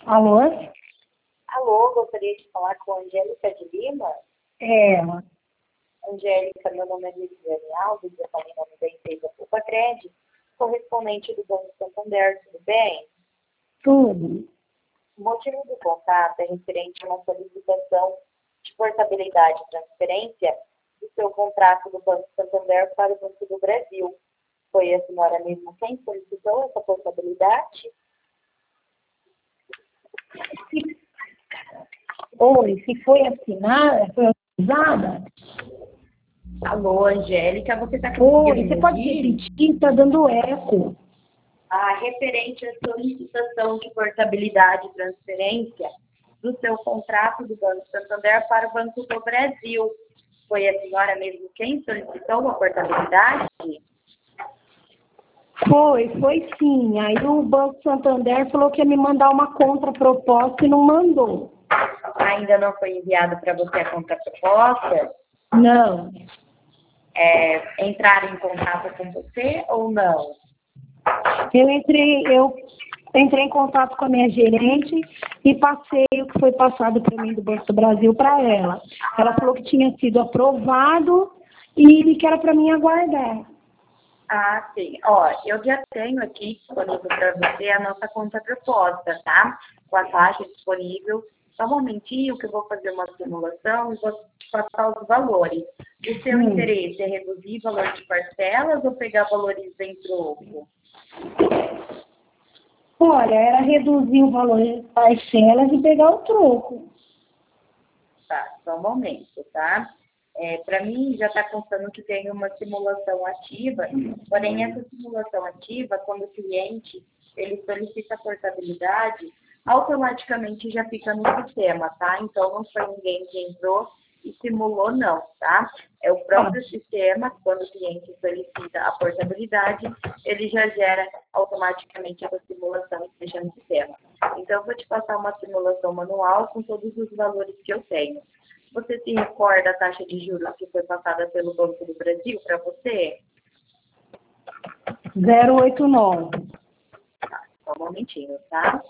Alô? Alô, gostaria de falar com a Angélica de Lima. É, Angélica, meu nome é Luciane Alves, eu falo em nome da empresa Cupacred, correspondente do Banco Santander, tudo bem? tudo. O motivo do contato é referente a uma solicitação de portabilidade e transferência do seu contrato do Banco Santander para o Banco do Brasil. Foi a senhora mesmo quem solicitou essa portabilidade? Oi, se foi assinada, foi autorizada? Alô, Angélica, você está Oi, conseguindo você me pode ouvir? repetir? Está dando eco. Referente à solicitação de portabilidade e transferência do seu contrato do Banco Santander para o Banco do Brasil. Foi a senhora mesmo quem solicitou a portabilidade? Foi sim. Aí o Banco Santander falou que ia me mandar uma contraproposta e não mandou. Ainda não foi enviado para você a contraproposta? Não. Entrar em contato com você ou não? Eu entrei em contato com a minha gerente e passei o que foi passado para mim do Banco do Brasil para ela. Ela falou que tinha sido aprovado e que era para mim aguardar. Ah, sim. Ó, eu já tenho aqui disponível para você a nossa contraproposta, tá? Com a taxa disponível. Só um momentinho que eu vou fazer uma simulação e vou te passar os valores. O seu interesse é reduzir o valor de parcelas ou pegar valores em troco? Olha, era reduzir o valor das parcelas e pegar o troco. Tá, só um momento, tá? Para mim, já está constando que tem uma simulação ativa, porém, essa simulação ativa, quando o cliente ele solicita a portabilidade, automaticamente já fica no sistema, tá? Então, não foi ninguém que entrou e simulou, não, tá? É o próprio sistema, quando o cliente solicita a portabilidade, ele já gera automaticamente essa simulação e deixa no sistema. Então, eu vou te passar uma simulação manual com todos os valores que eu tenho. Você se recorda da taxa de juros que foi passada pelo Banco do Brasil para você? 089. Tá, só um momentinho, tá?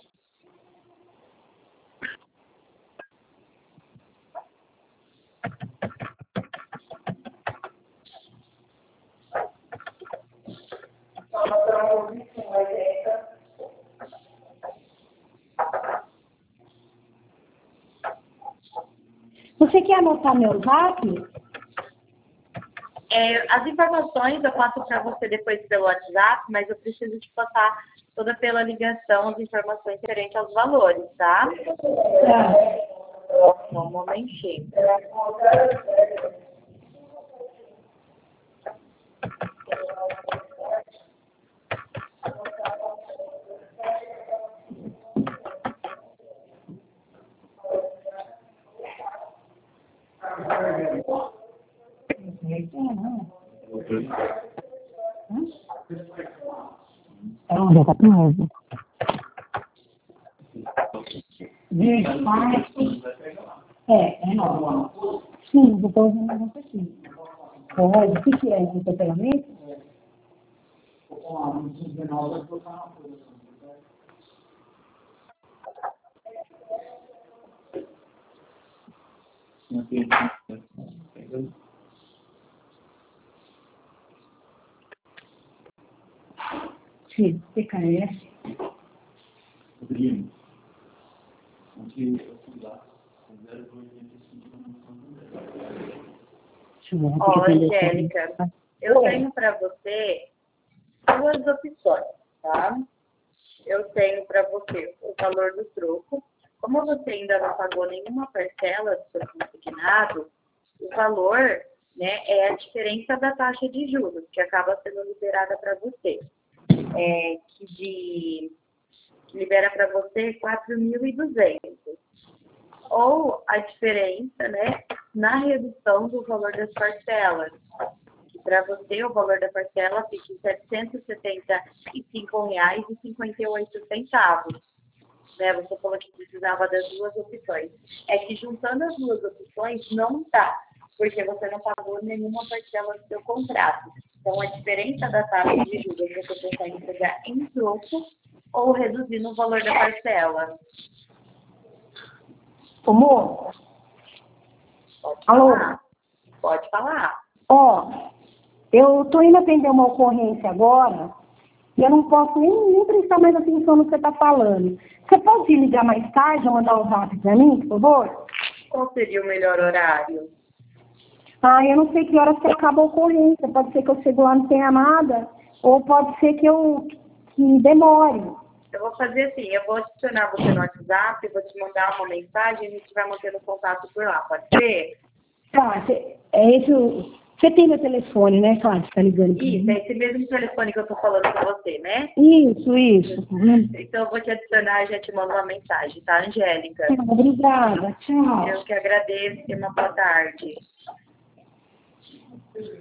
Você quer anotar meu zap? As informações eu passo para você depois pelo WhatsApp, mas eu preciso te passar toda pela ligação as informações referentes aos valores, tá? Tá. Só um momentinho. Já tá com novo. 24. É novo. Sim, eu tô usando o negócio aqui. Pode, o que é? Atropelamento? Sim, PKS. Ó, Angélica, eu tenho para você duas opções, tá? Eu tenho para você o valor do troco. Como você ainda não pagou nenhuma parcela do seu consignado, o valor, né, é a diferença da taxa de juros, que acaba sendo liberada para você. Que libera para você 4.200. Ou a diferença, né, na redução do valor das parcelas. Para você, o valor da parcela fica em R$ 775,58. Né? Você falou que precisava das duas opções. É que juntando as duas opções não dá, porque você não pagou nenhuma parcela do seu contrato. Então, a diferença da taxa de juros você consegue pegar em troco ou reduzindo o valor da parcela. Ô, moço. Pode Alô? falar. Pode falar. Ó, eu tô indo atender uma ocorrência agora e eu não posso nem prestar mais atenção no que você tá falando. Você pode ligar mais tarde ou mandar um zap pra mim, por favor? Qual seria o melhor horário? Ah, eu não sei que horas que acaba a ocorrência. Pode ser que eu chego lá e não tenha nada, ou pode ser que demore. Eu vou fazer assim, eu vou adicionar você no WhatsApp, vou te mandar uma mensagem e a gente vai mantendo contato por lá, pode ser? Tá, você tem meu telefone, né, Cláudia? Você tá ligando pra Isso, mim? é esse mesmo telefone que eu tô falando com você, né? Isso. Então eu vou te adicionar e já te mando uma mensagem, tá, Angélica? Obrigada, tchau. Eu que agradeço e uma boa tarde.